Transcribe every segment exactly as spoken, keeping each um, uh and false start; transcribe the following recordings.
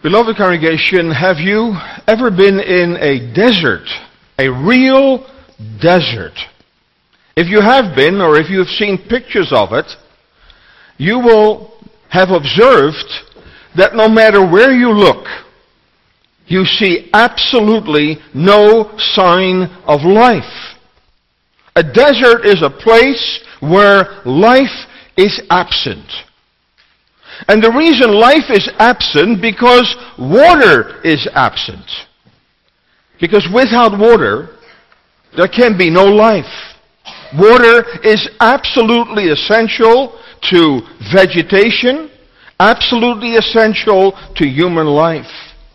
Beloved congregation, have you ever been in a desert, a real desert? If you have been, or if you have seen pictures of it, you will have observed that no matter where you look, you see absolutely no sign of life. A desert is a place where life is absent. And the reason life is absent because water is absent. Because without water, there can be no life. Water is absolutely essential to vegetation, absolutely essential to human life.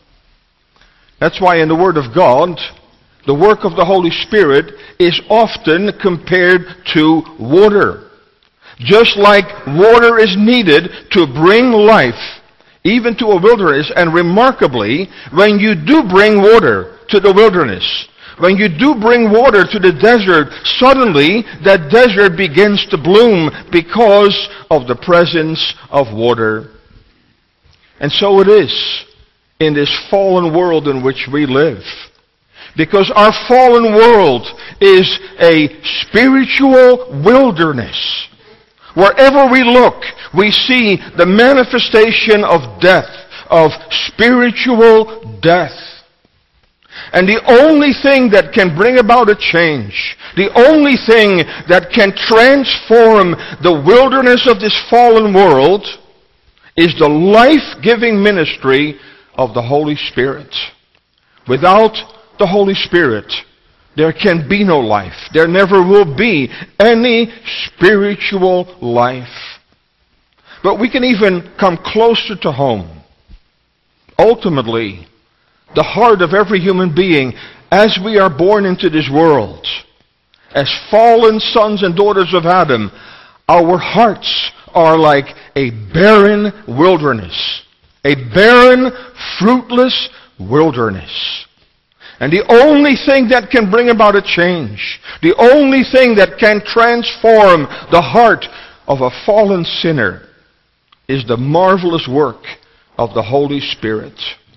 That's why in the Word of God, the work of the Holy Spirit is often compared to water. Just like water is needed to bring life, even to a wilderness, and remarkably, when you do bring water to the wilderness, when you do bring water to the desert, suddenly that desert begins to bloom because of the presence of water. And so it is in this fallen world in which we live. Because our fallen world is a spiritual wilderness. Wherever we look, we see the manifestation of death, of spiritual death. And the only thing that can bring about a change, the only thing that can transform the wilderness of this fallen world is the life-giving ministry of the Holy Spirit. Without the Holy Spirit, there can be no life. There never will be any spiritual life. But we can even come closer to home. Ultimately, the heart of every human being, as we are born into this world, as fallen sons and daughters of Adam, our hearts are like a barren wilderness. A barren, fruitless wilderness. And the only thing that can bring about a change, the only thing that can transform the heart of a fallen sinner is the marvelous work of the Holy Spirit.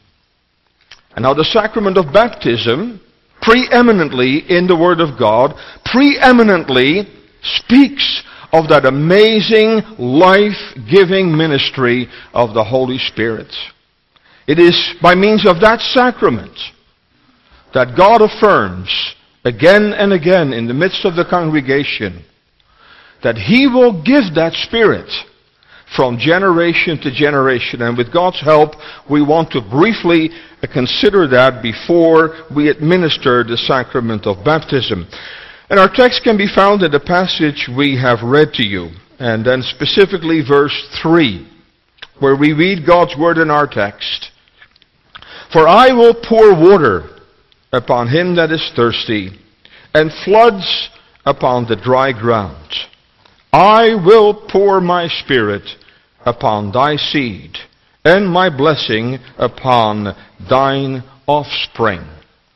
And now the sacrament of baptism, preeminently in the Word of God, preeminently speaks of that amazing life-giving ministry of the Holy Spirit. It is by means of that sacrament that God affirms again and again in the midst of the congregation that He will give that Spirit from generation to generation. And with God's help, we want to briefly consider that before we administer the sacrament of baptism. And our text can be found in the passage we have read to you, and then specifically verse three, where we read God's word in our text. For I will pour water upon him that is thirsty, and floods upon the dry ground. I will pour my Spirit upon thy seed, and my blessing upon thine offspring.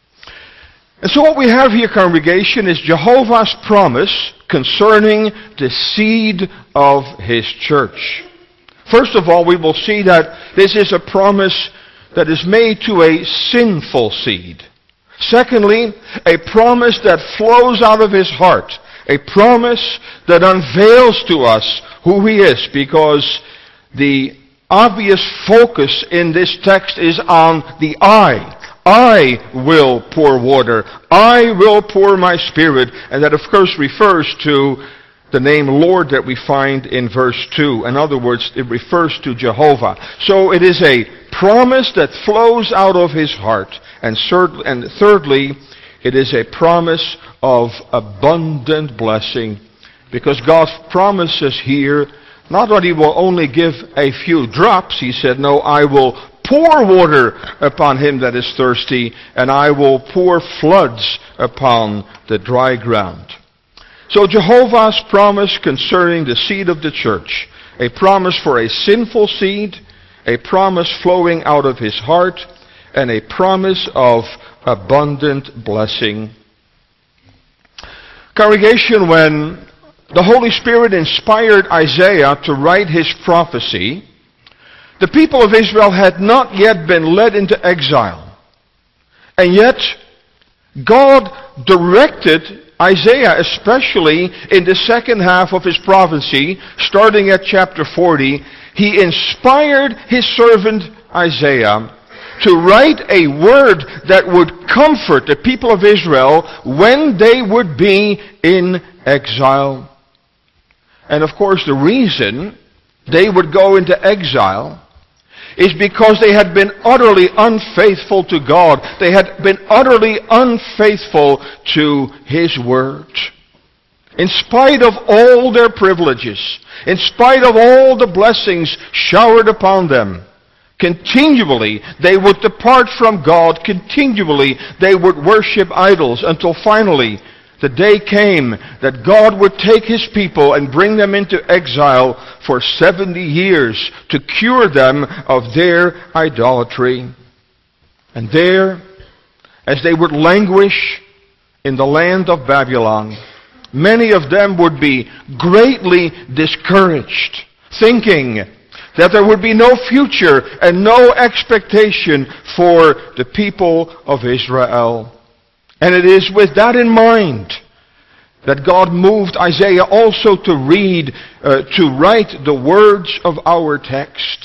And so what we have here, congregation, is Jehovah's promise concerning the seed of His church. First of all, we will see that this is a promise that is made to a sinful seed. Secondly, a promise that flows out of His heart. A promise that unveils to us who He is, because the obvious focus in this text is on the I. I will pour water. I will pour my Spirit. And that, of course, refers to the name Lord that we find in verse two. In other words, it refers to Jehovah. So it is a promise that flows out of His heart. And thirdly, it is a promise of abundant blessing. Because God's promises here, not that He will only give a few drops. He said, no, I will pour water upon him that is thirsty, and I will pour floods upon the dry ground. So Jehovah's promise concerning the seed of the church, a promise for a sinful seed, a promise flowing out of His heart, and a promise of abundant blessing. Congregation, when the Holy Spirit inspired Isaiah to write his prophecy, The people of Israel had not yet been led into exile. And yet, God directed Isaiah, especially in the second half of his prophecy, starting at chapter forty, he inspired his servant Isaiah to write a word that would comfort the people of Israel when they would be in exile. And of course, the reason they would go into exile is because they had been utterly unfaithful to God. They had been utterly unfaithful to His Word. In spite of all their privileges, in spite of all the blessings showered upon them, continually they would depart from God. Continually they would worship idols until finally the day came that God would take His people and bring them into exile for seventy years to cure them of their idolatry. And there, as they would languish in the land of Babylon, many of them would be greatly discouraged, thinking that there would be no future and no expectation for the people of Israel. And it is with that in mind that God moved Isaiah also to read, uh, to write the words of our text.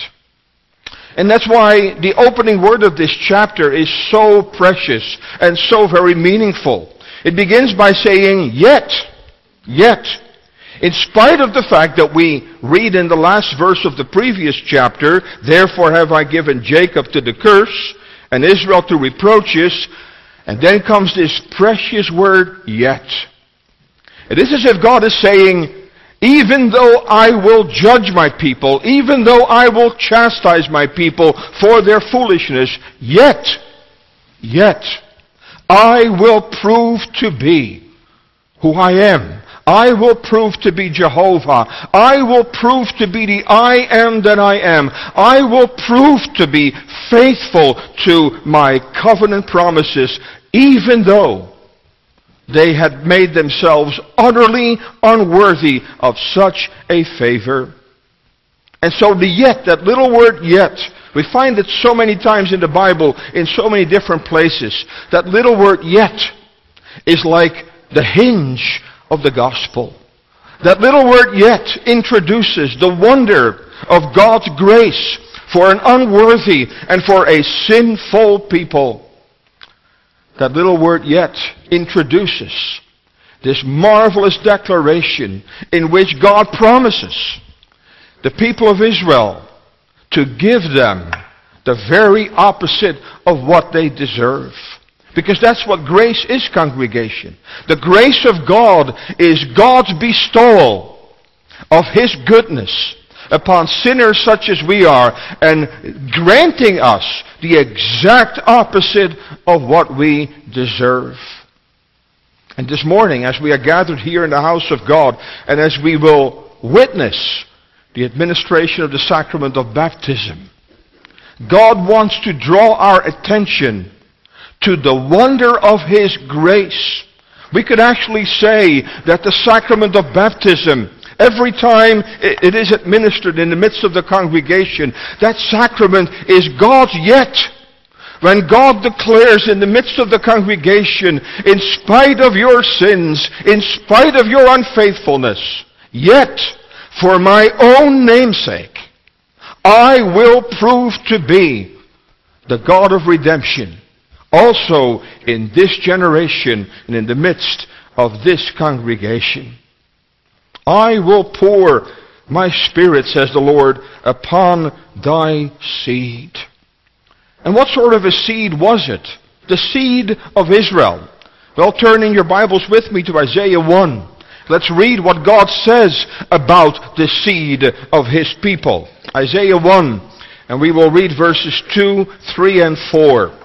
And that's why the opening word of this chapter is so precious and so very meaningful. It begins by saying, yet, yet. In spite of the fact that we read in the last verse of the previous chapter, therefore have I given Jacob to the curse and Israel to reproaches, and then comes this precious word, yet. It is as if God is saying, even though I will judge my people, even though I will chastise my people for their foolishness, yet, yet, I will prove to be who I am. I will prove to be Jehovah. I will prove to be the I am that I am. I will prove to be faithful to my covenant promises, even though they had made themselves utterly unworthy of such a favor. And so the yet, that little word yet, we find it so many times in the Bible, in so many different places. That little word yet is like the hinge of the gospel. That little word yet introduces the wonder of God's grace for an unworthy and for a sinful people. That little word yet introduces this marvelous declaration in which God promises the people of Israel to give them the very opposite of what they deserve. Because that's what grace is, congregation. The grace of God is God's bestowal of His goodness upon sinners such as we are, and granting us the exact opposite of what we deserve. And this morning, as we are gathered here in the house of God, and as we will witness the administration of the sacrament of baptism, God wants to draw our attention to the wonder of His grace. We could actually say that the sacrament of baptism, every time it is administered in the midst of the congregation, that sacrament is God's yet. When God declares in the midst of the congregation, in spite of your sins, in spite of your unfaithfulness, yet for my own namesake, I will prove to be the God of redemption, also in this generation and in the midst of this congregation. I will pour my Spirit, says the Lord, upon thy seed. And what sort of a seed was it? The seed of Israel. Well, turn in your Bibles with me to Isaiah one. Let's read what God says about the seed of His people. Isaiah one, and we will read verses two, three, and four.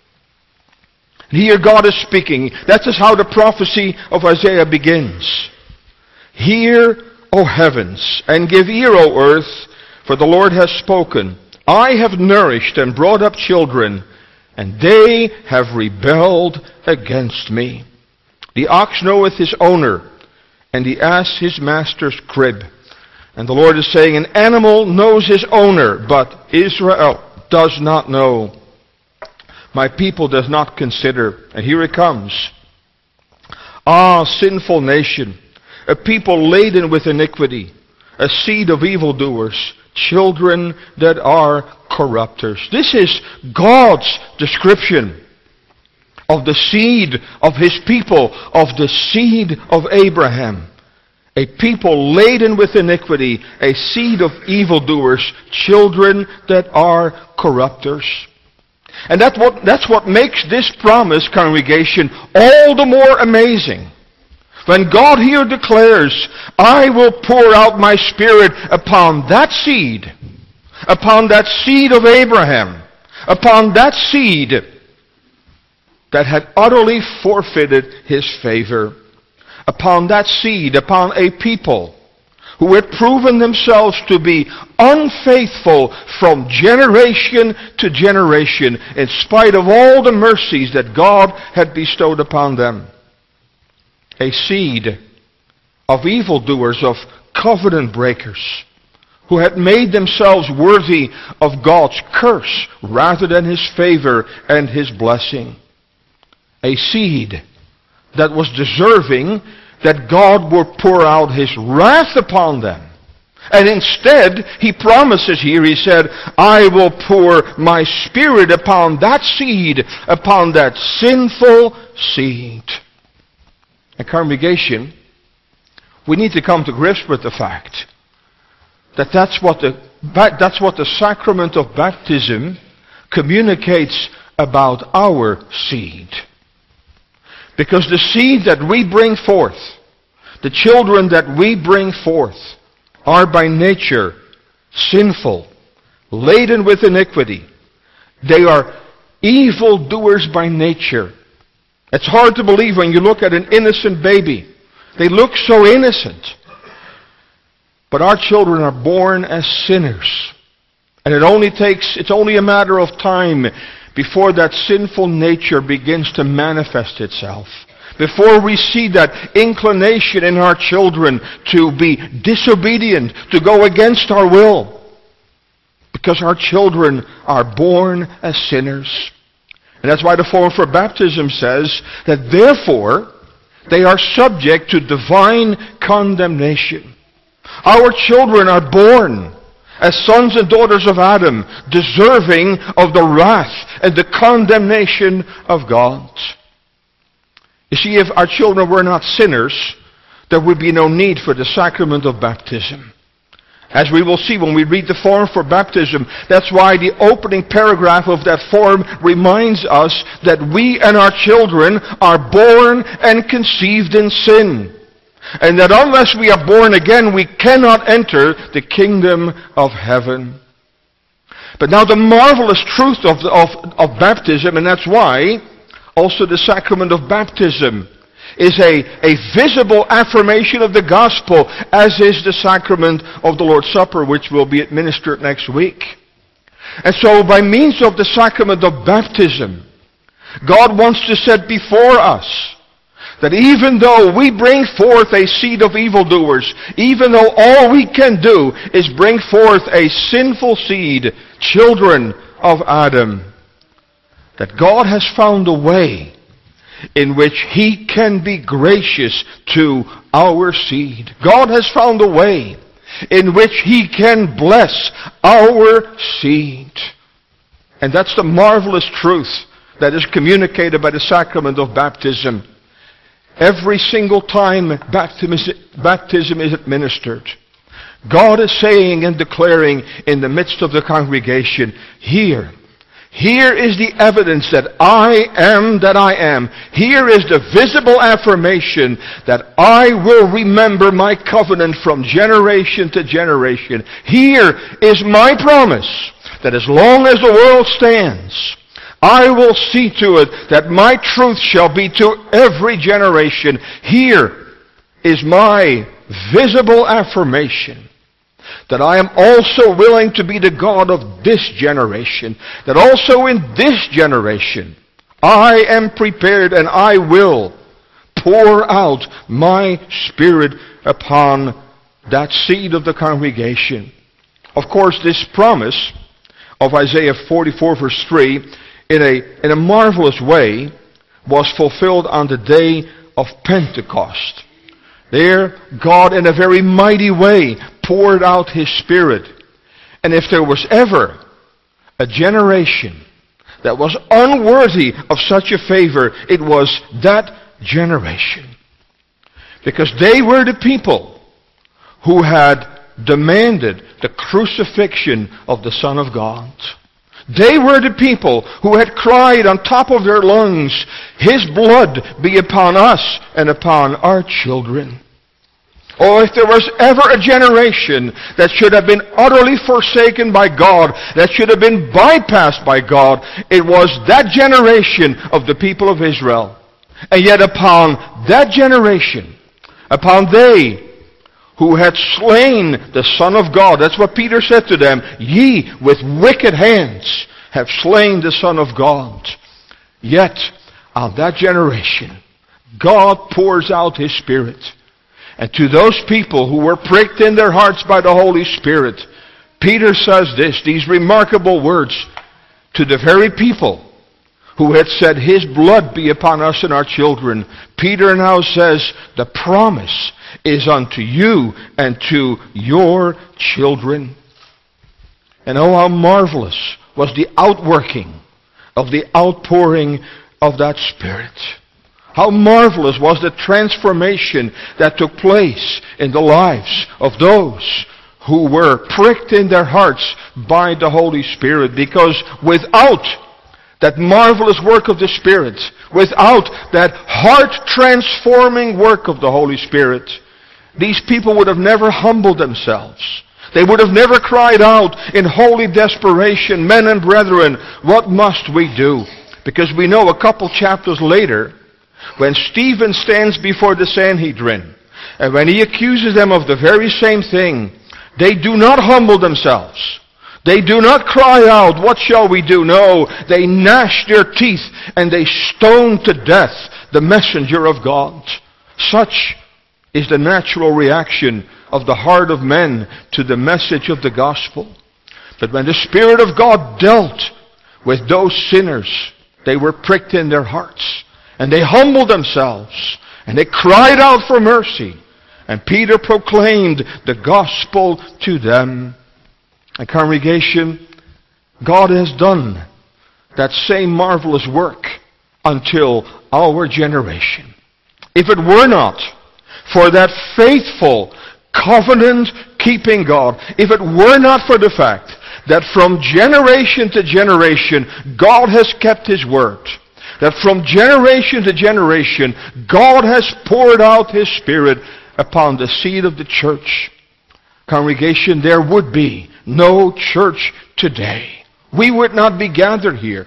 Here God is speaking. That is how the prophecy of Isaiah begins. Hear, O heavens, and give ear, O earth, for the Lord has spoken. I have nourished and brought up children, and they have rebelled against me. The ox knoweth his owner, and the ass his master's crib. And the Lord is saying, an animal knows his owner, but Israel does not know. My people does not consider. And here it comes. Ah, sinful nation, a people laden with iniquity, a seed of evildoers, children that are corrupters. This is God's description of the seed of his people, of the seed of Abraham. A people laden with iniquity, a seed of evildoers, children that are corrupters. And that what, that's what makes this promise, congregation, all the more amazing. When God here declares, I will pour out my Spirit upon that seed, upon that seed of Abraham, upon that seed that had utterly forfeited his favor, upon that seed, upon a people who had proven themselves to be unfaithful from generation to generation, in spite of all the mercies that God had bestowed upon them. A seed of evildoers, of covenant breakers, who had made themselves worthy of God's curse rather than his favor and his blessing. A seed that was deserving that God would pour out his wrath upon them. And instead, he promises here, he said, I will pour my Spirit upon that seed, upon that sinful seed. And congregation, we need to come to grips with the fact that that's what the, that's what the sacrament of baptism communicates about our seed. Because the seed that we bring forth, the children that we bring forth, are by nature sinful, laden with iniquity. They are evildoers by nature. It's hard to believe when you look at an innocent baby. They look so innocent. But our children are born as sinners. And it only takes, it's only a matter of time before that sinful nature begins to manifest itself. Before we see that inclination in our children to be disobedient, to go against our will. Because our children are born as sinners. And that's why the form for baptism says that therefore they are subject to divine condemnation. Our children are born as sons and daughters of Adam, deserving of the wrath and the condemnation of God. You see, if our children were not sinners, there would be no need for the sacrament of baptism. As we will see when we read the form for baptism, that's why the opening paragraph of that form reminds us that we and our children are born and conceived in sin. And that unless we are born again, we cannot enter the kingdom of heaven. But now the marvelous truth of, the, of, of baptism, and that's why also the sacrament of baptism is a, a visible affirmation of the gospel, as is the sacrament of the Lord's Supper, which will be administered next week. And so by means of the sacrament of baptism, God wants to set before us that even though we bring forth a seed of evildoers, even though all we can do is bring forth a sinful seed, children of Adam, that God has found a way in which he can be gracious to our seed. God has found a way in which he can bless our seed. And that's the marvelous truth that is communicated by the sacrament of baptism. Every single time baptism is administered, God is saying and declaring in the midst of the congregation, here, here is the evidence that I am that I am. Here is the visible affirmation that I will remember my covenant from generation to generation. Here is my promise that as long as the world stands, I will see to it that my truth shall be to every generation. Here is my visible affirmation that I am also willing to be the God of this generation. That also in this generation, I am prepared and I will pour out my Spirit upon that seed of the congregation. Of course, this promise of Isaiah forty-four verse three, in a, in a marvelous way, was fulfilled on the day of Pentecost. There, God in a very mighty way poured out His Spirit. And if there was ever a generation that was unworthy of such a favor, it was that generation. Because they were the people who had demanded the crucifixion of the Son of God. They were the people who had cried on top of their lungs, His blood be upon us and upon our children. Oh, if there was ever a generation that should have been utterly forsaken by God, that should have been bypassed by God, it was that generation of the people of Israel. And yet upon that generation, upon they who had slain the Son of God, that's what Peter said to them, ye with wicked hands have slain the Son of God. Yet on that generation, God pours out His Spirit. And to those people who were pricked in their hearts by the Holy Spirit, Peter says this, these remarkable words to the very people who had said, His blood be upon us and our children. Peter now says, the promise is unto you and to your children. And oh, how marvelous was the outworking of the outpouring of that Spirit. How marvelous was the transformation that took place in the lives of those who were pricked in their hearts by the Holy Spirit. Because without that marvelous work of the Spirit, without that heart-transforming work of the Holy Spirit, these people would have never humbled themselves. They would have never cried out in holy desperation, men and brethren, what must we do? Because we know a couple chapters later, when Stephen stands before the Sanhedrin, and when he accuses them of the very same thing, they do not humble themselves. They do not cry out, what shall we do? No, they gnash their teeth and they stone to death the messenger of God. Such is the natural reaction of the heart of men to the message of the gospel. But when the Spirit of God dealt with those sinners, they were pricked in their hearts. And they humbled themselves. And they cried out for mercy. And Peter proclaimed the gospel to them. And congregation, God has done that same marvelous work until our generation. If it were not for that faithful, covenant-keeping God, if it were not for the fact that from generation to generation God has kept His word, that from generation to generation God has poured out His Spirit upon the seed of the church, congregation, there would be no church today. We would not be gathered here.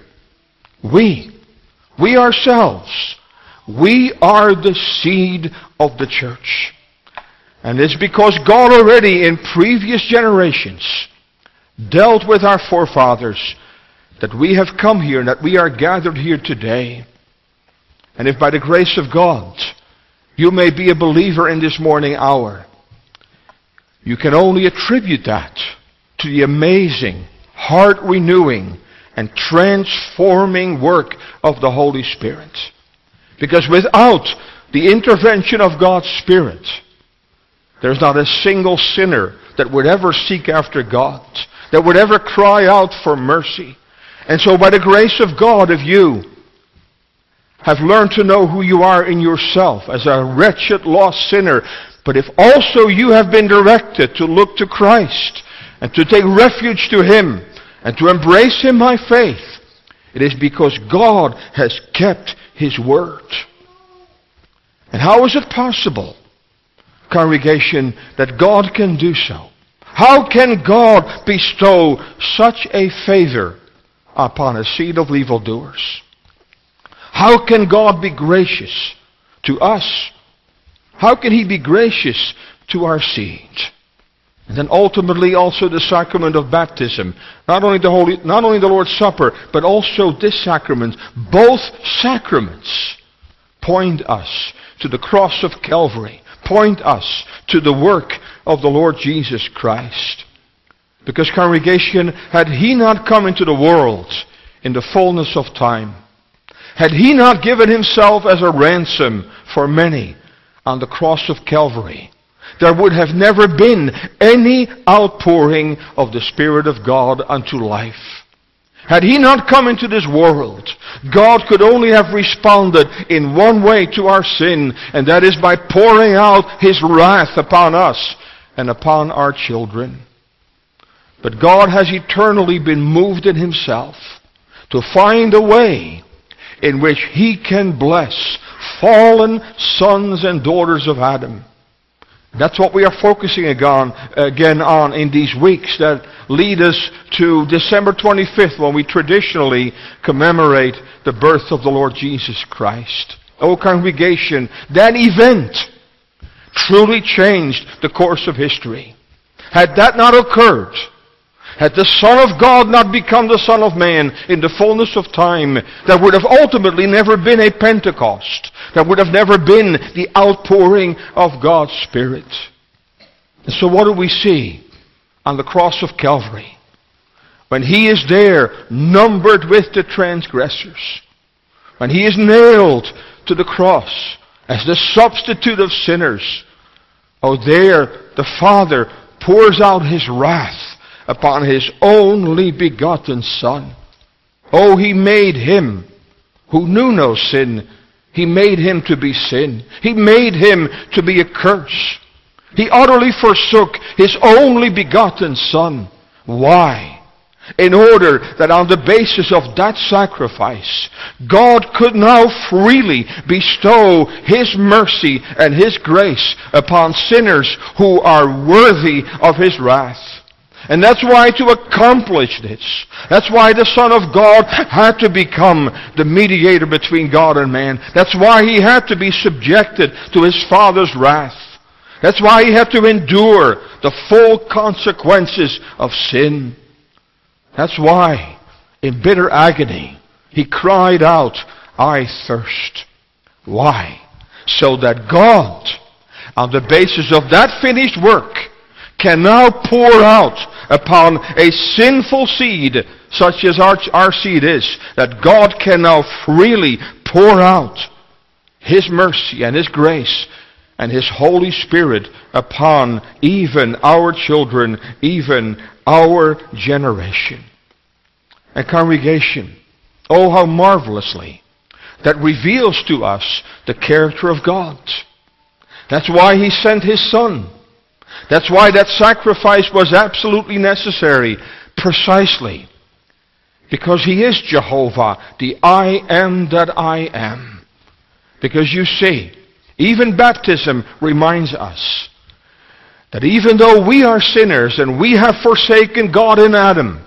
We, we ourselves, we are the seed of the church. And it's because God already in previous generations dealt with our forefathers that we have come here and that we are gathered here today. And if by the grace of God you may be a believer in this morning hour, you can only attribute that to the amazing, heart-renewing, and transforming work of the Holy Spirit. Because without the intervention of God's Spirit, there's not a single sinner that would ever seek after God, that would ever cry out for mercy. And so by the grace of God, if you have learned to know who you are in yourself as a wretched, lost sinner, but if also you have been directed to look to Christ and to take refuge to Him and to embrace Him by faith, it is because God has kept His word. And how is it possible, congregation, that God can do so? How can God bestow such a favor upon a seed of evildoers? How can God be gracious to us? How can He be gracious to our seed? And then ultimately also the sacrament of baptism. Not only the Holy, not only the Lord's Supper, but also this sacrament. Both sacraments point us to the cross of Calvary, point us to the work of the Lord Jesus Christ. Because, congregation, had He not come into the world in the fullness of time, had He not given Himself as a ransom for many on the cross of Calvary, there would have never been any outpouring of the Spirit of God unto life. Had He not come into this world, God could only have responded in one way to our sin, and that is by pouring out His wrath upon us and upon our children. But God has eternally been moved in Himself to find a way in which He can bless fallen sons and daughters of Adam. That's what we are focusing again, again on in these weeks that lead us to December twenty-fifth, when we traditionally commemorate the birth of the Lord Jesus Christ. Oh, congregation, that event truly changed the course of history. Had that not occurred, had the Son of God not become the Son of Man in the fullness of time, there would have ultimately never been a Pentecost. There would have never been the outpouring of God's Spirit. And so what do we see on the cross of Calvary? When He is there, numbered with the transgressors. When He is nailed to the cross as the substitute of sinners. Oh, there the Father pours out His wrath upon His only begotten Son. Oh, He made Him who knew no sin. He made Him to be sin. He made Him to be a curse. He utterly forsook His only begotten Son. Why? In order that on the basis of that sacrifice, God could now freely bestow His mercy and His grace upon sinners who are worthy of His wrath. And that's why, to accomplish this, that's why the Son of God had to become the mediator between God and man. That's why He had to be subjected to His Father's wrath. That's why He had to endure the full consequences of sin. That's why, in bitter agony, He cried out, "I thirst." Why? So that God, on the basis of that finished work, can now pour out upon a sinful seed, such as our, our seed is, that God can now freely pour out His mercy and His grace and His Holy Spirit upon even our children, even our generation. And congregation, oh, how marvelously that reveals to us the character of God. That's why He sent His Son. That's why that sacrifice was absolutely necessary, precisely because He is Jehovah, the I am that I am. Because you see, even baptism reminds us that even though we are sinners and we have forsaken God in Adam,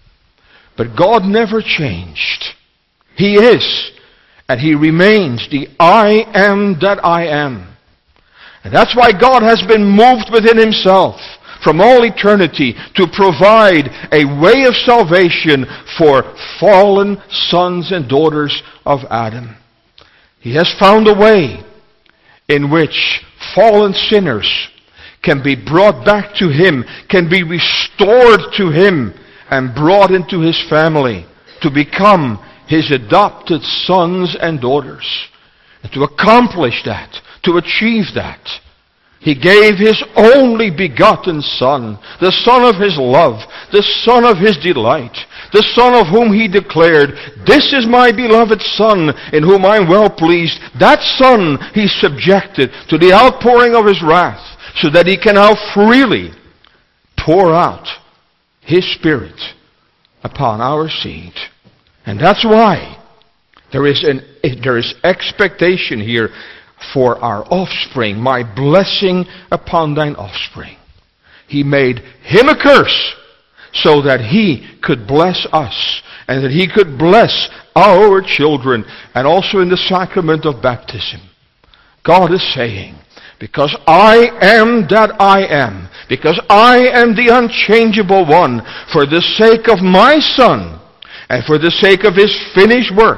but God never changed. He is, and He remains the I am that I am. And that's why God has been moved within Himself from all eternity to provide a way of salvation for fallen sons and daughters of Adam. He has found a way in which fallen sinners can be brought back to Him, can be restored to Him, and brought into His family to become His adopted sons and daughters. And to accomplish that, to achieve that, He gave His only begotten Son, the Son of His love, the Son of His delight, the Son of whom He declared, "This is my beloved Son, in whom I am well pleased." That Son He subjected to the outpouring of His wrath, so that He can now freely pour out His Spirit upon our seed. And that's why there is an there is expectation here for our offspring. "My blessing upon thine offspring." He made Him a curse so that He could bless us and that He could bless our children. And also in the sacrament of baptism, God is saying, because I am that I am, because I am the unchangeable one, for the sake of my Son and for the sake of His finished work,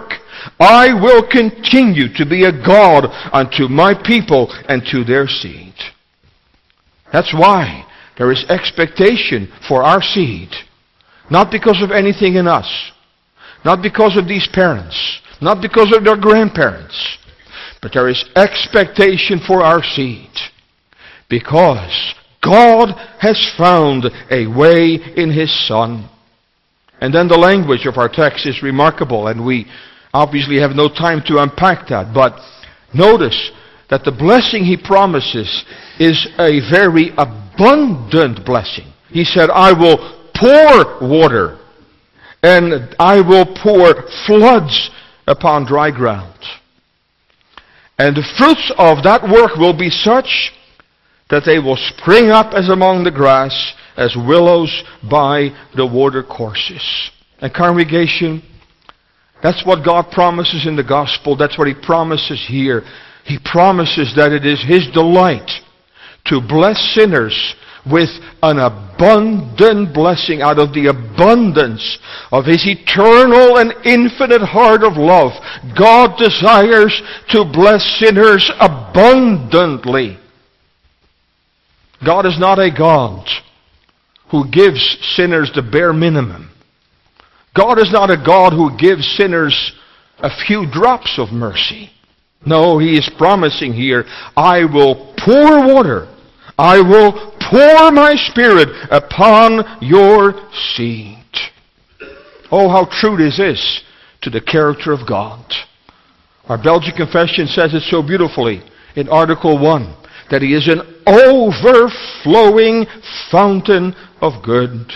I will continue to be a God unto my people and to their seed. That's why there is expectation for our seed. Not because of anything in us. Not because of these parents. Not because of their grandparents. But there is expectation for our seed. Because God has found a way in His Son. And then the language of our text is remarkable, and we obviously have no time to unpack that. But notice that the blessing He promises is a very abundant blessing. He said, I will pour water, and I will pour floods upon dry ground. And the fruits of that work will be such that they will spring up as among the grass, as willows by the water courses. And congregation, that's what God promises in the gospel. That's what He promises here. He promises that it is His delight to bless sinners with an abundant blessing out of the abundance of His eternal and infinite heart of love. God desires to bless sinners abundantly. God is not a God who gives sinners the bare minimum. God is not a God who gives sinners a few drops of mercy. No, He is promising here, I will pour water. I will pour my Spirit upon your seed. Oh, how true this is to the character of God. Our Belgian Confession says it so beautifully in Article one, that He is an overflowing fountain of good.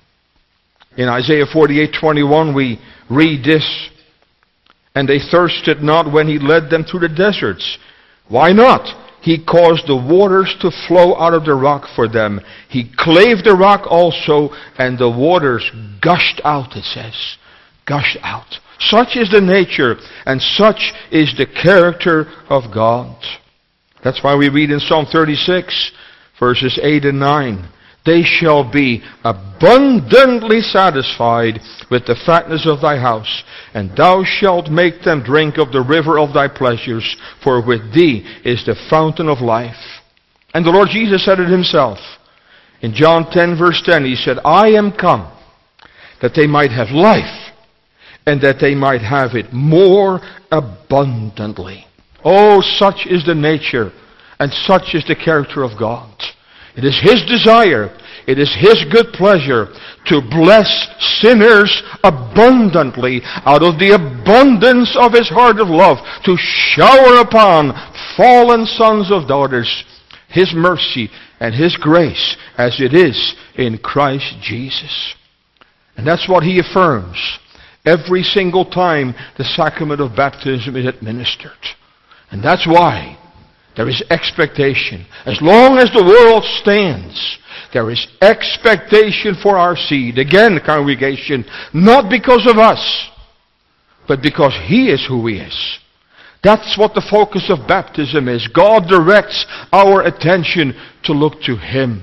In Isaiah forty-eight twenty-one we read this, and they thirsted not when He led them through the deserts. Why not? He caused the waters to flow out of the rock for them. He clave the rock also, and the waters gushed out, it says. Gushed out. Such is the nature, and such is the character of God. That's why we read in Psalm thirty-six, verses eight and nine. They shall be abundantly satisfied with the fatness of thy house, and thou shalt make them drink of the river of thy pleasures, for with thee is the fountain of life. And the Lord Jesus said it Himself. In John ten, verse ten, He said, I am come that they might have life, and that they might have it more abundantly. Oh, such is the nature and such is the character of God. It is His desire, it is His good pleasure to bless sinners abundantly out of the abundance of His heart of love, to shower upon fallen sons of daughters His mercy and His grace as it is in Christ Jesus. And that's what He affirms every single time the sacrament of baptism is administered. And that's why there is expectation. As long as the world stands, there is expectation for our seed. Again, congregation, not because of us, but because He is who He is. That's what the focus of baptism is. God directs our attention to look to Him.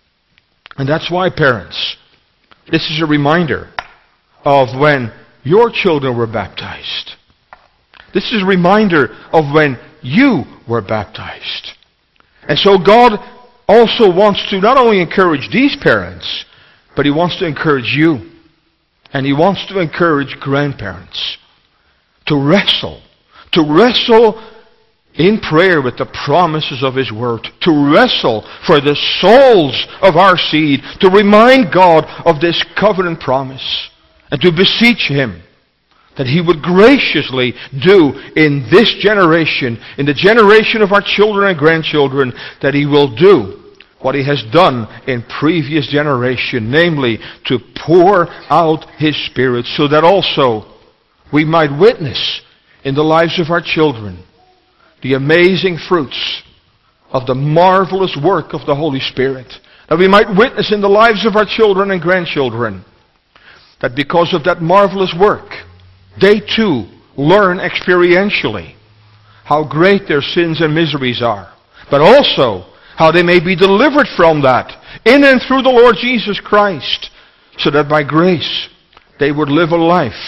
And that's why, parents, this is a reminder of when your children were baptized. This is a reminder of when you were baptized. And so God also wants to not only encourage these parents, but He wants to encourage you. And He wants to encourage grandparents to wrestle. To wrestle in prayer with the promises of His Word. To wrestle for the souls of our seed. To remind God of this covenant promise. And to beseech Him that He would graciously do in this generation, in the generation of our children and grandchildren, that He will do what He has done in previous generation, namely to pour out His Spirit, so that also we might witness in the lives of our children the amazing fruits of the marvelous work of the Holy Spirit. That we might witness in the lives of our children and grandchildren that because of that marvelous work, they too learn experientially how great their sins and miseries are, but also how they may be delivered from that in and through the Lord Jesus Christ, so that by grace they would live a life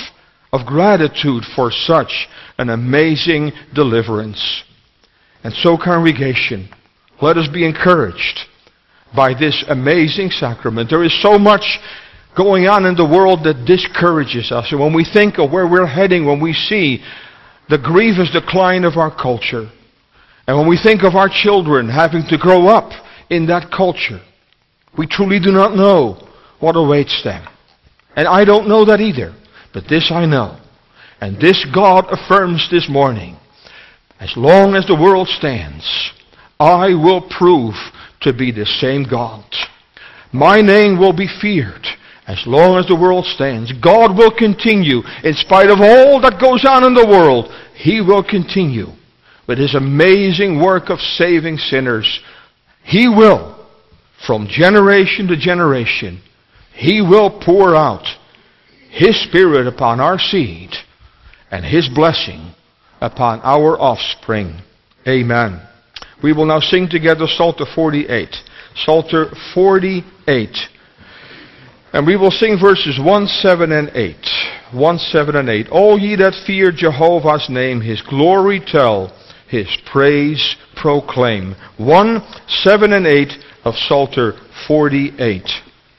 of gratitude for such an amazing deliverance. And so, congregation, let us be encouraged by this amazing sacrament. There is so much going on in the world that discourages us. And when we think of where we're heading, when we see the grievous decline of our culture, and when we think of our children having to grow up in that culture, we truly do not know what awaits them. And I don't know that either. But this I know. And this God affirms this morning. As long as the world stands, I will prove to be the same God. My name will be feared as long as the world stands. God will continue, in spite of all that goes on in the world, He will continue with His amazing work of saving sinners. He will, from generation to generation, He will pour out His Spirit upon our seed and His blessing upon our offspring. Amen. We will now sing together Psalter forty-eight. Psalter forty-eight. And we will sing verses one, seven, and eight. one, seven, and eight. All ye that fear Jehovah's name, His glory tell, His praise proclaim. one, seven, and eight of Psalter forty-eight.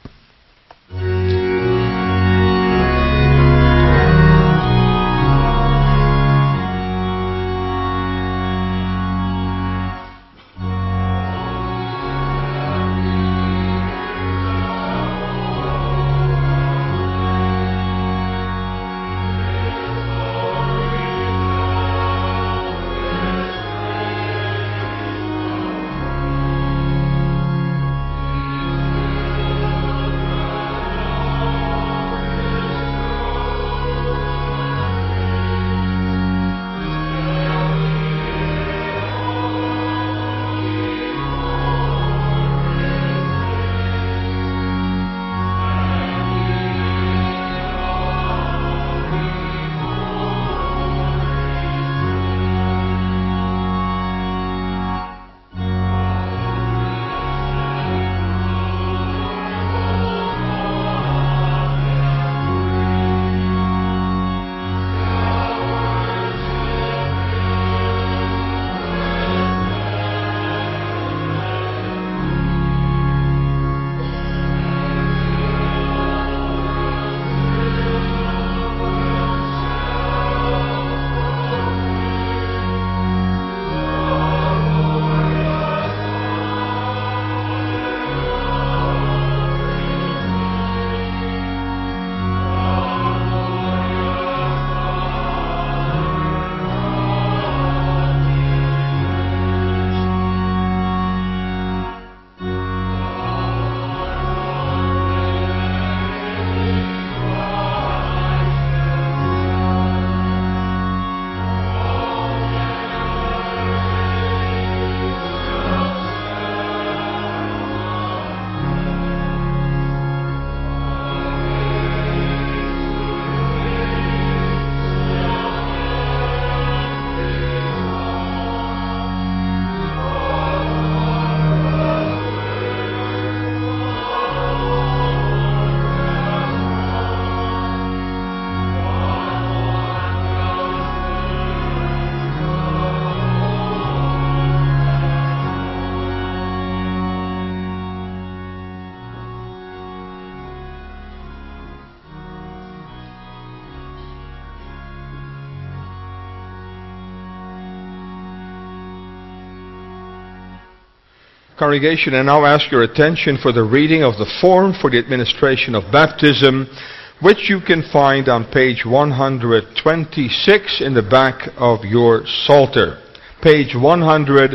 Congregation, I now ask your attention for the reading of the form for the administration of baptism, which you can find on page one hundred twenty-six in the back of your Psalter. Page one hundred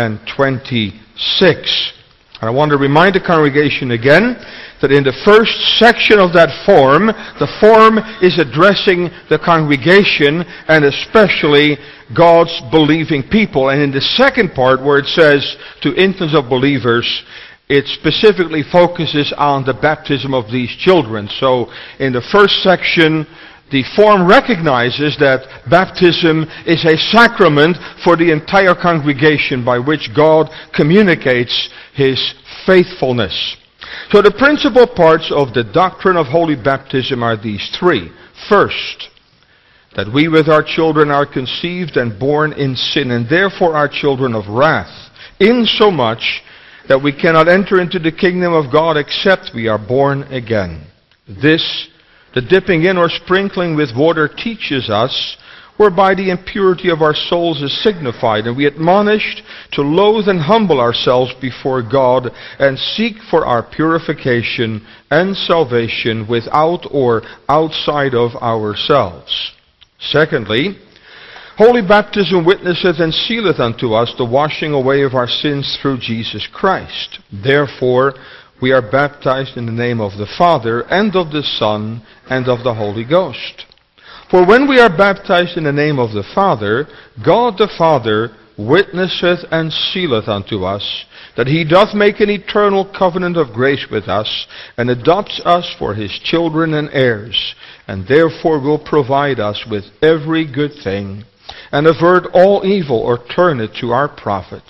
twenty-six. And I want to remind the congregation again that in the first section of that form, the form is addressing the congregation and especially God's believing people. And in the second part, where it says to infants of believers, it specifically focuses on the baptism of these children. So in the first section, the form recognizes that baptism is a sacrament for the entire congregation by which God communicates His faithfulness. So the principal parts of the doctrine of holy baptism are these three. First, that we with our children are conceived and born in sin, and therefore are children of wrath, insomuch that we cannot enter into the kingdom of God except we are born again. This, the dipping in or sprinkling with water teaches us, whereby the impurity of our souls is signified, and we admonished to loathe and humble ourselves before God, and seek for our purification and salvation without or outside of ourselves. Secondly, holy baptism witnesseth and sealeth unto us the washing away of our sins through Jesus Christ. Therefore, we are baptized in the name of the Father, and of the Son, and of the Holy Ghost. For when we are baptized in the name of the Father, God the Father witnesseth and sealeth unto us, that he doth make an eternal covenant of grace with us, and adopts us for his children and heirs, and therefore will provide us with every good thing, and avert all evil, or turn it to our profit.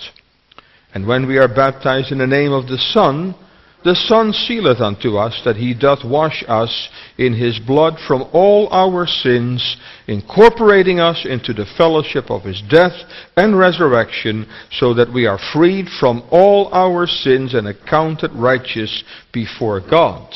And when we are baptized in the name of the Son, the Son sealeth unto us that he doth wash us in his blood from all our sins, incorporating us into the fellowship of his death and resurrection, so that we are freed from all our sins and accounted righteous before God.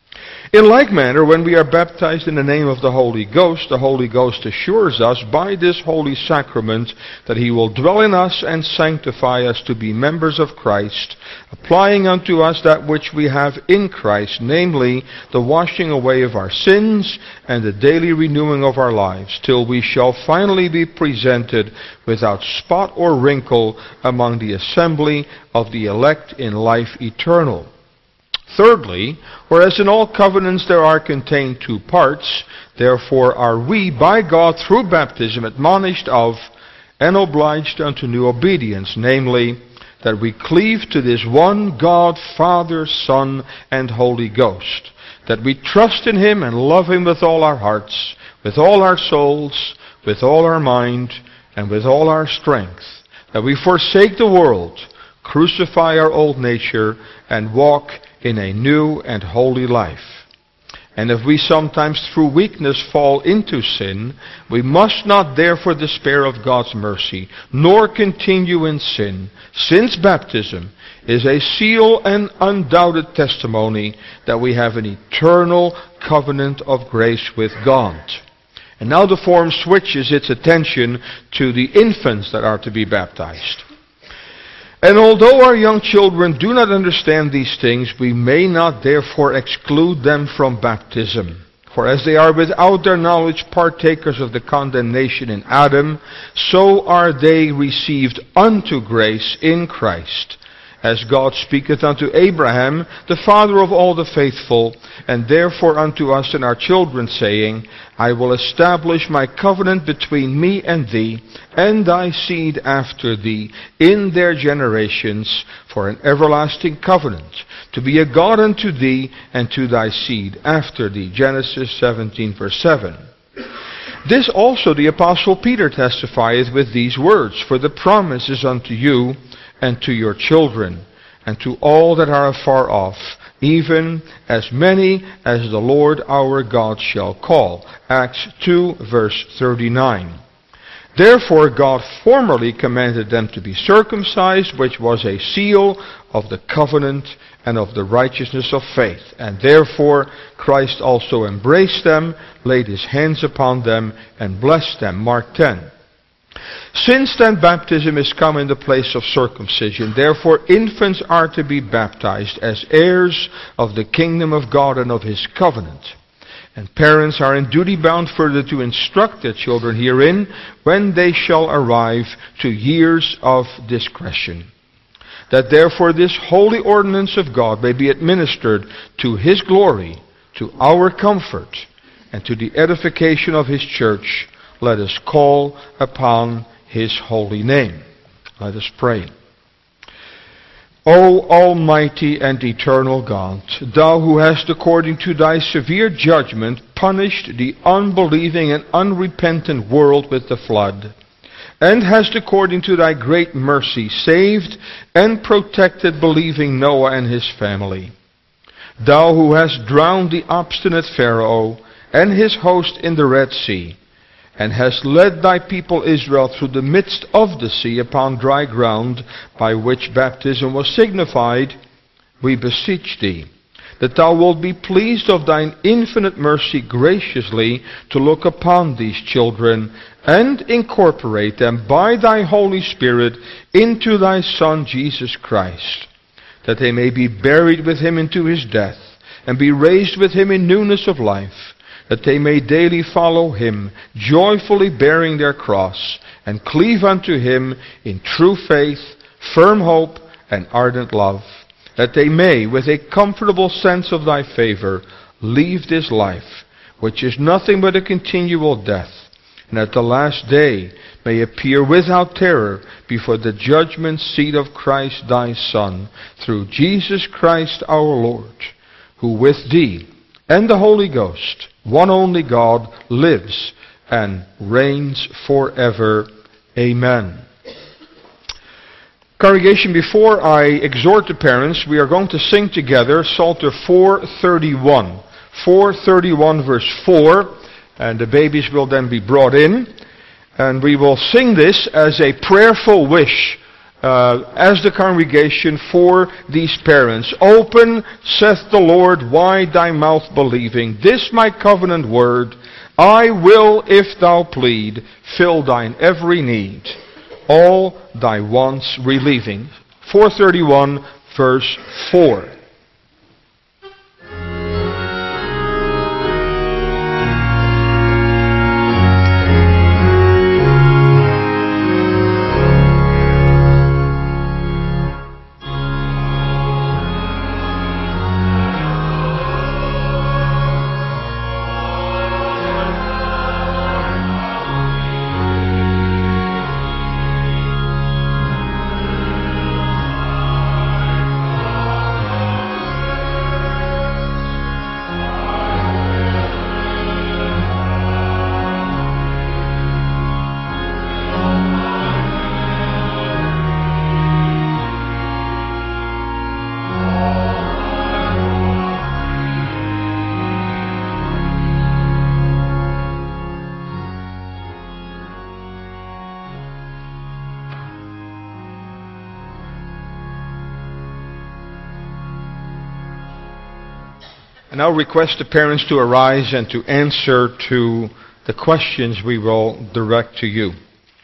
In like manner, when we are baptized in the name of the Holy Ghost, the Holy Ghost assures us by this holy sacrament that he will dwell in us and sanctify us to be members of Christ, applying unto us that which we have in Christ, namely the washing away of our sins and the daily renewing of our lives, till we shall finally be presented without spot or wrinkle among the assembly of the elect in life eternal. Thirdly, whereas in all covenants there are contained two parts, therefore are we by God through baptism admonished of and obliged unto new obedience, namely, that we cleave to this one God, Father, Son, and Holy Ghost, that we trust in him and love him with all our hearts, with all our souls, with all our mind, and with all our strength, that we forsake the world, crucify our old nature, and walk in a new and holy life. And if we sometimes through weakness fall into sin, we must not therefore despair of God's mercy, nor continue in sin, since baptism is a seal and undoubted testimony that we have an eternal covenant of grace with God. And now the form switches its attention to the infants that are to be baptized. And although our young children do not understand these things, we may not therefore exclude them from baptism. For as they are without their knowledge partakers of the condemnation in Adam, so are they received unto grace in Christ. As God speaketh unto Abraham, the father of all the faithful, and therefore unto us and our children, saying, I will establish my covenant between me and thee, and thy seed after thee, in their generations, for an everlasting covenant, to be a God unto thee, and to thy seed after thee. Genesis seventeen, verse seven. This also the Apostle Peter testifieth with these words, For the promise is unto you, and to your children, and to all that are afar off, even as many as the Lord our God shall call. Acts two, verse thirty-nine. Therefore God formerly commanded them to be circumcised, which was a seal of the covenant and of the righteousness of faith. And therefore Christ also embraced them, laid his hands upon them, and blessed them. Mark ten. Since then baptism is come in the place of circumcision, therefore infants are to be baptized as heirs of the kingdom of God and of his covenant. And parents are in duty bound further to instruct their children herein when they shall arrive to years of discretion. That therefore this holy ordinance of God may be administered to his glory, to our comfort, and to the edification of his church, let us call upon his holy name. Let us pray. O almighty and eternal God, thou who hast according to thy severe judgment punished the unbelieving and unrepentant world with the flood, and hast according to thy great mercy saved and protected believing Noah and his family. Thou who hast drowned the obstinate Pharaoh and his host in the Red Sea, and hast led thy people Israel through the midst of the sea upon dry ground, by which baptism was signified, we beseech thee, that thou wilt be pleased of thine infinite mercy graciously to look upon these children, and incorporate them by thy Holy Spirit into thy Son Jesus Christ, that they may be buried with him into his death, and be raised with him in newness of life, that they may daily follow him, joyfully bearing their cross, and cleave unto him in true faith, firm hope, and ardent love, that they may, with a comfortable sense of thy favor, leave this life, which is nothing but a continual death, and at the last day may appear without terror before the judgment seat of Christ thy Son, through Jesus Christ our Lord, who with thee and the Holy Ghost, one only God, lives and reigns forever. Amen. Congregation, before I exhort the parents, we are going to sing together Psalter four thirty-one. four thirty-one verse four, and the babies will then be brought in. And we will sing this as a prayerful wish uh, as the congregation for these parents. Open, saith the Lord, wide thy mouth believing. This my covenant word, I will, if thou plead, fill thine every need, all thy wants relieving. four thirty-one verse four. And I'll request the parents to arise and to answer to the questions we will direct to you.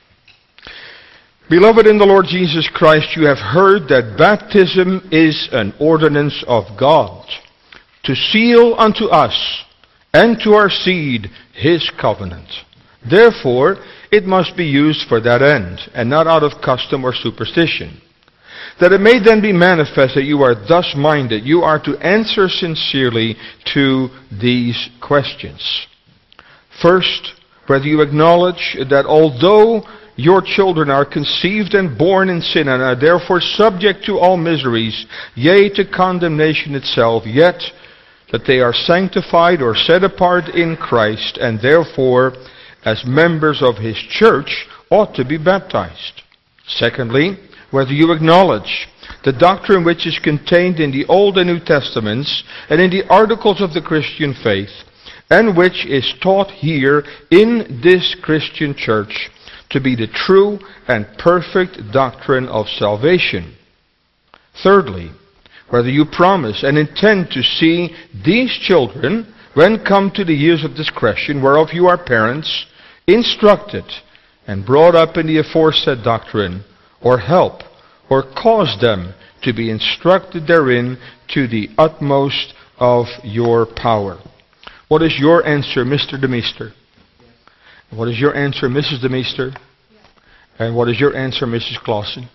Beloved in the Lord Jesus Christ, you have heard that baptism is an ordinance of God, to seal unto us and to our seed his covenant. Therefore, it must be used for that end, and not out of custom or superstition. That it may then be manifest that you are thus minded, you are to answer sincerely to these questions. First, whether you acknowledge that although your children are conceived and born in sin and are therefore subject to all miseries, yea, to condemnation itself, yet that they are sanctified or set apart in Christ, and therefore, as members of his church, ought to be baptized. Secondly, whether you acknowledge the doctrine which is contained in the Old and New Testaments and in the articles of the Christian faith, and which is taught here in this Christian church to be the true and perfect doctrine of salvation. Thirdly, whether you promise and intend to see these children, when come to the years of discretion, whereof you are parents, instructed and brought up in the aforesaid doctrine, or help, or cause them to be instructed therein to the utmost of your power. What is your answer, Mister DeMeester? What is your answer, Missus DeMeester? And what is your answer, Missus Clausen?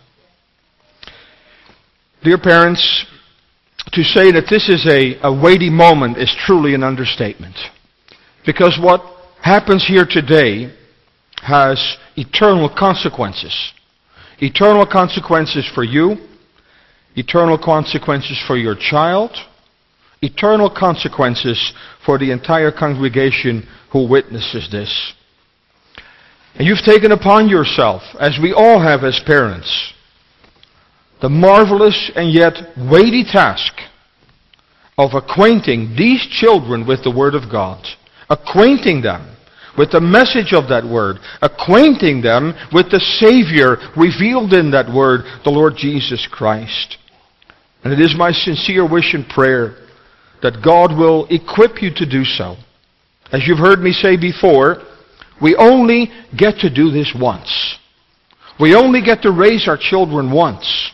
Dear parents, to say that this is a, a weighty moment is truly an understatement. Because what happens here today has eternal consequences. Eternal consequences for you, eternal consequences for your child, eternal consequences for the entire congregation who witnesses this. And you've taken upon yourself, as we all have as parents, the marvelous and yet weighty task of acquainting these children with the Word of God, acquainting them with the message of that Word, acquainting them with the Savior revealed in that Word, the Lord Jesus Christ. And it is my sincere wish and prayer that God will equip you to do so. As you've heard me say before, we only get to do this once. We only get to raise our children once.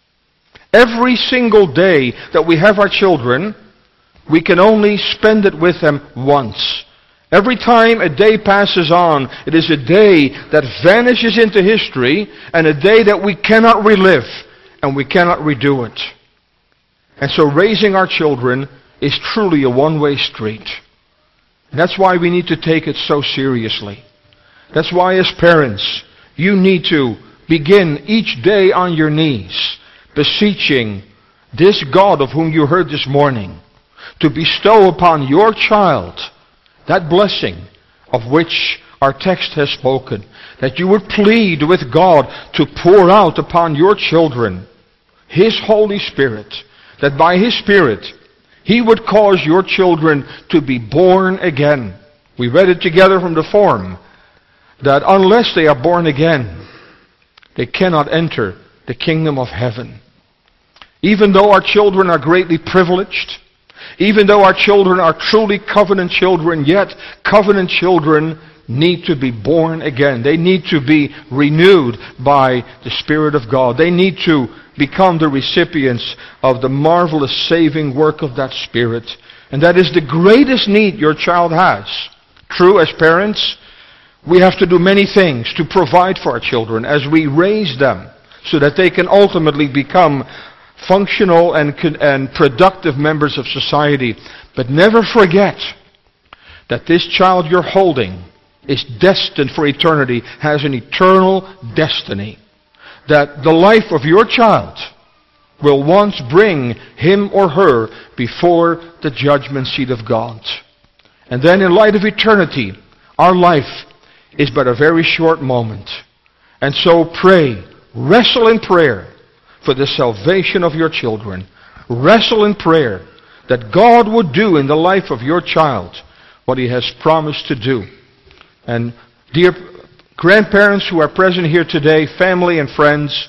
Every single day that we have our children, we can only spend it with them once. Every time a day passes on, it is a day that vanishes into history and a day that we cannot relive and we cannot redo it. And so raising our children is truly a one-way street. And that's why we need to take it so seriously. That's why as parents, you need to begin each day on your knees, beseeching this God of whom you heard this morning, to bestow upon your child that blessing of which our text has spoken. That you would plead with God to pour out upon your children His Holy Spirit. That by His Spirit, He would cause your children to be born again. We read it together from the form that unless they are born again, they cannot enter the kingdom of heaven. Even though our children are greatly privileged, even though our children are truly covenant children, yet covenant children need to be born again. They need to be renewed by the Spirit of God. They need to become the recipients of the marvelous saving work of that Spirit. And that is the greatest need your child has. True, as parents, we have to do many things to provide for our children as we raise them so that they can ultimately become functional and, and productive members of society. But never forget that this child you're holding is destined for eternity, has an eternal destiny. That the life of your child will once bring him or her before the judgment seat of God. And then in light of eternity, our life is but a very short moment. And so pray, wrestle in prayer for the salvation of your children. Wrestle in prayer that God would do in the life of your child what He has promised to do. And dear grandparents who are present here today, family and friends,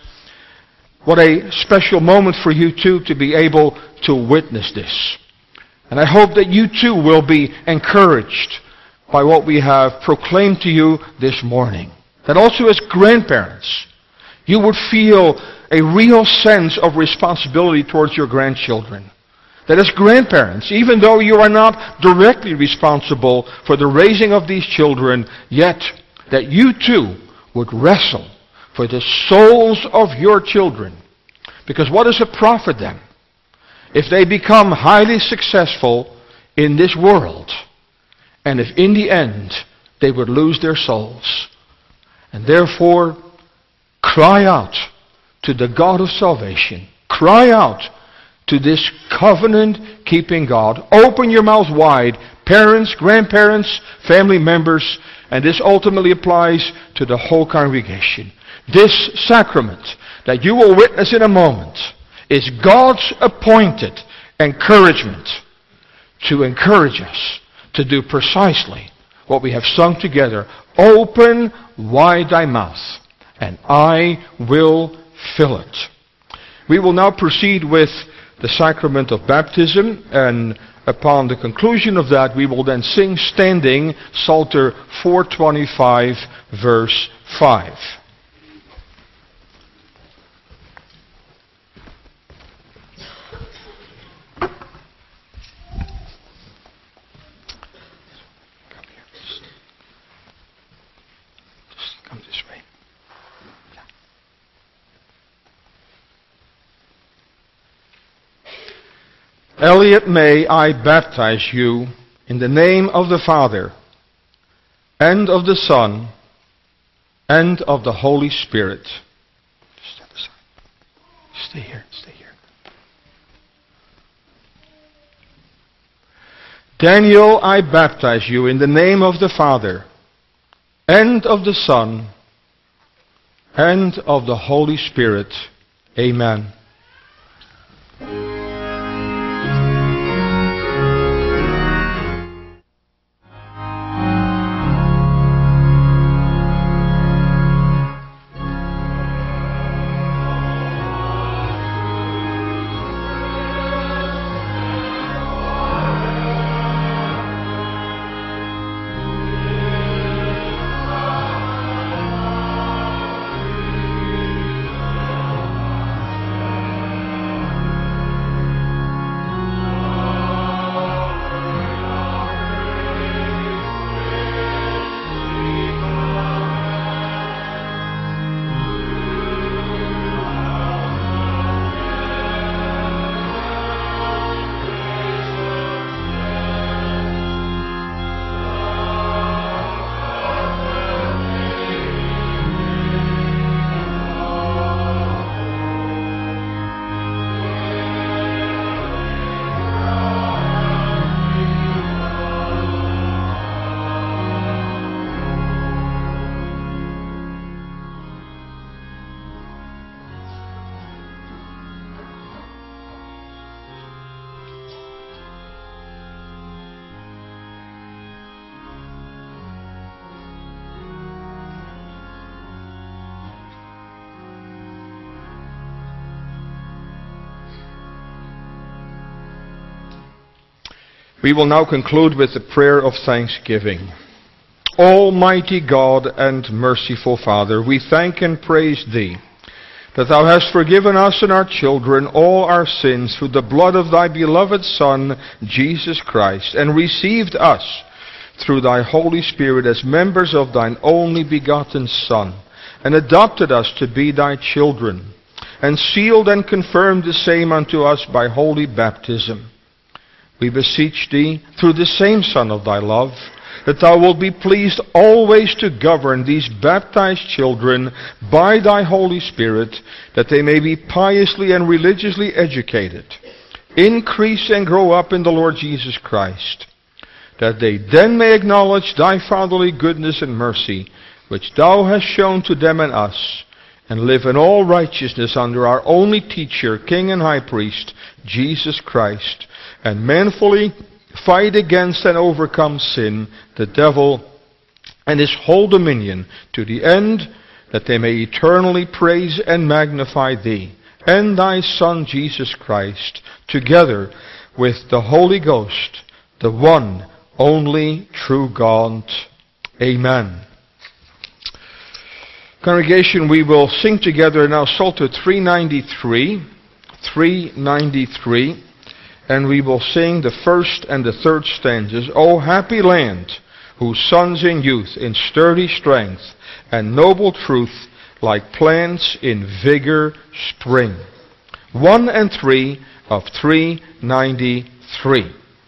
what a special moment for you too to be able to witness this. And I hope that you too will be encouraged by what we have proclaimed to you this morning. That also as grandparents, you would feel a real sense of responsibility towards your grandchildren. That as grandparents, even though you are not directly responsible for the raising of these children, yet that you too would wrestle for the souls of your children. Because what does it profit them if they become highly successful in this world, and if in the end they would lose their souls? And therefore, cry out to the God of salvation. Cry out to this covenant-keeping God. Open your mouth wide, parents, grandparents, family members, and this ultimately applies to the whole congregation. This sacrament that you will witness in a moment is God's appointed encouragement to encourage us to do precisely what we have sung together. Open wide thy mouth, and I will fill it. We will now proceed with the sacrament of baptism, and upon the conclusion of that we will then sing standing Psalter four twenty-five verse five. Come this way. Elliot, may I baptize you in the name of the Father, and of the Son, and of the Holy Spirit. Step aside. Stay here, stay here. Daniel, I baptize you in the name of the Father, and of the Son, and of the Holy Spirit. Amen. We will now conclude with the prayer of thanksgiving. Almighty God and merciful Father, we thank and praise Thee that Thou hast forgiven us and our children all our sins through the blood of Thy beloved Son, Jesus Christ, and received us through Thy Holy Spirit as members of Thine only begotten Son, and adopted us to be Thy children, and sealed and confirmed the same unto us by holy baptism. We beseech Thee, through the same Son of Thy love, that Thou wilt be pleased always to govern these baptized children by Thy Holy Spirit, that they may be piously and religiously educated, increase and grow up in the Lord Jesus Christ, that they then may acknowledge Thy fatherly goodness and mercy, which Thou hast shown to them and us, and live in all righteousness under our only teacher, King and High Priest, Jesus Christ, and manfully fight against and overcome sin, the devil, and his whole dominion, to the end that they may eternally praise and magnify Thee and Thy Son Jesus Christ, together with the Holy Ghost, the one only true God. Amen. Congregation, we will sing together now Psalter three ninety-three, three ninety-three. And we will sing the first and the third stanzas. O happy land, whose sons in youth, in sturdy strength and noble truth, like plants in vigor spring. One and three of three ninety-three.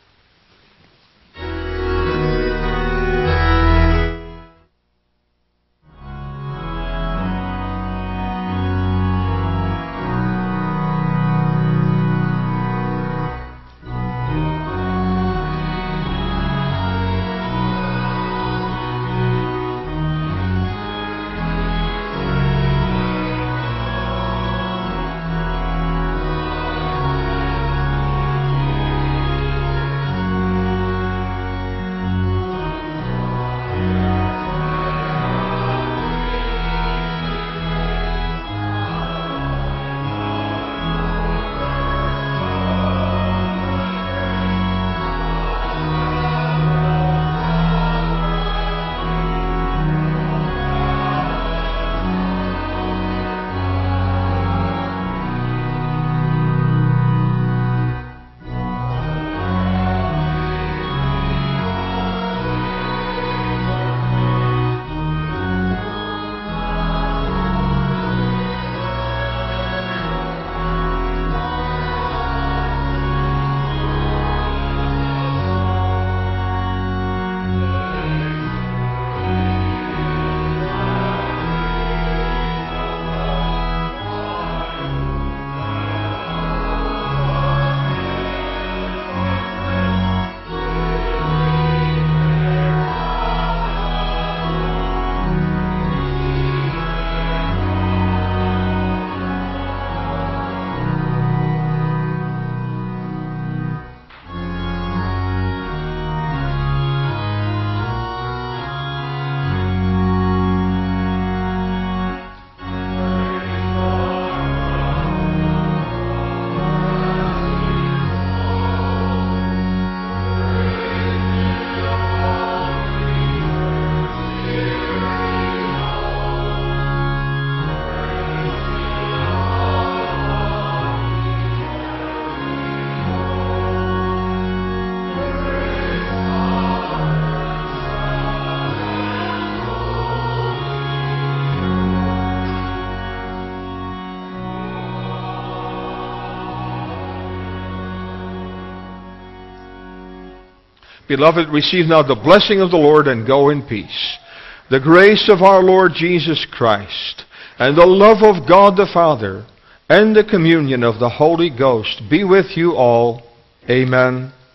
Beloved, receive now the blessing of the Lord and go in peace. The grace of our Lord Jesus Christ and the love of God the Father and the communion of the Holy Ghost be with you all. Amen.